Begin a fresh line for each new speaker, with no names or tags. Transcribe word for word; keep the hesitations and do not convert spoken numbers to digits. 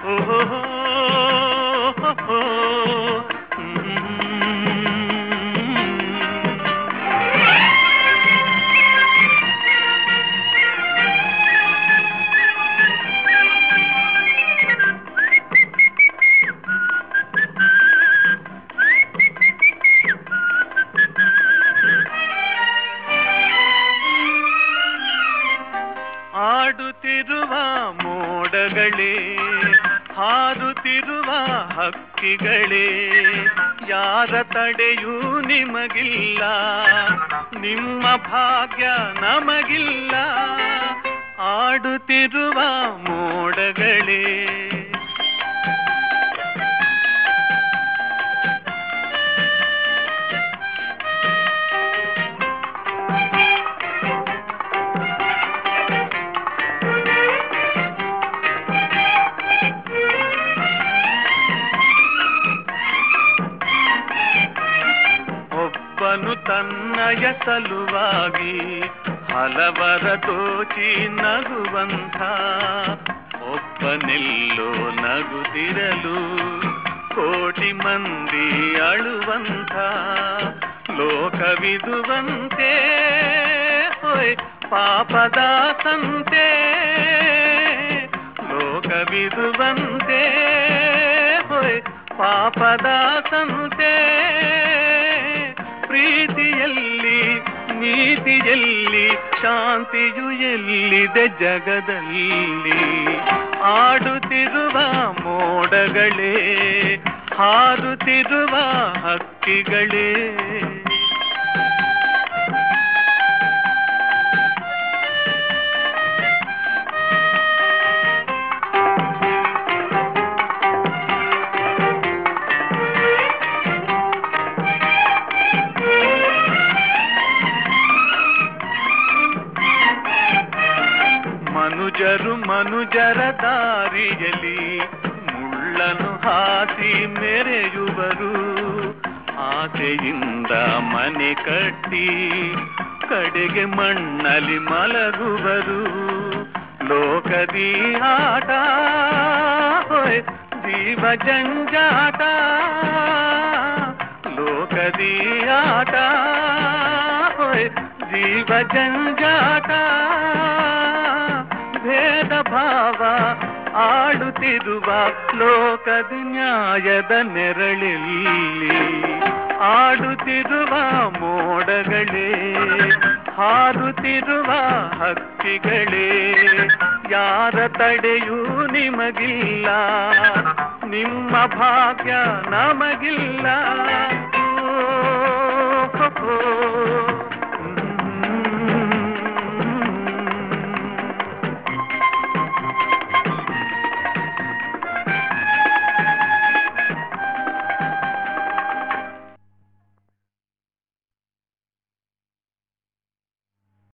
ಆಡುತ್ತಿರುವ ಮೋಡಗಳೇ, ಹಾರುತ್ತಿರುವ ಹಕ್ಕಿಗಳೇ, ಯಾರ ತಡೆಯೂ ನಿಮಗಿಲ್ಲ, ನಿಮ್ಮ ಭಾಗ್ಯ ನಮಗಿಲ್ಲ. ಆಡುತ್ತಿರುವ ಮೋಡಗಳೇ, ಒಬ್ಬನು ತನ್ನಯ ಸಲುವಾಗಿ ಹಲವರ ದೋಚಿ ನಗುವಂಥ, ಒಬ್ಬನೆಲ್ಲೋ ನಗುತ್ತಿರಲು ಕೋಟಿ ಮಂದಿ ಅಳುವಂಥ ಲೋಕವಿದುವಂತೆ ಹೊಯ್ ಪಾಪದ ಸಂತೆ, ಲೋಕವಿದುವಂತೆ ಹೊಯ್ ಪಾಪದ ಸಂತೆ. ಪ್ರೀತಿಯಲ್ಲಿ ನೀತಿಯಲ್ಲಿ ಶಾಂತಿಯು ಎಲ್ಲಿದೆ ಜಗದಲ್ಲಿ. ಆಡುತ್ತಿರುವ ಮೋಡಗಳೇ, ಹಾರುತ್ತಿರುವ ಹಕ್ಕಿಗಳೇ, ಮನುಜರು ಮನುಜರ ದಾರಿಯಲ್ಲಿ ಮುಳ್ಳನು ಹಾಸಿ ಮೆರೆಯುವರು, ಆಸೆಯಿಂದ ಮನೆ ಕಟ್ಟಿ ಕಡೆಗೆ ಮಣ್ಣಲ್ಲಿ ಮಲಗುವರು. ಲೋಕದಿ ಆಟ ಹೊಯ್ ಜೀವ ಜಂಜಾಟ, ಲೋಕದಿ ಆಟ ಹೊಯ್ ಜೀವ ಜಂಜಾಟ. ಭೇದ ಭಾವ ಆಡುತ್ತಿರುವ ಲೋಕದ ನ್ಯಾಯದ ನೆರಳಲ್ಲಿ. ಆಡುತ್ತಿರುವ ಮೋಡಗಳೇ, ಹಾರುತ್ತಿರುವ ಹಕ್ಕಿಗಳೇ, ಯಾರ ತಡೆಯೂ ನಿಮಗಿಲ್ಲ, ನಿಮ್ಮ ಭಾಗ್ಯ ನಮಗಿಲ್ಲ. ಓ, ಓ, ಓ.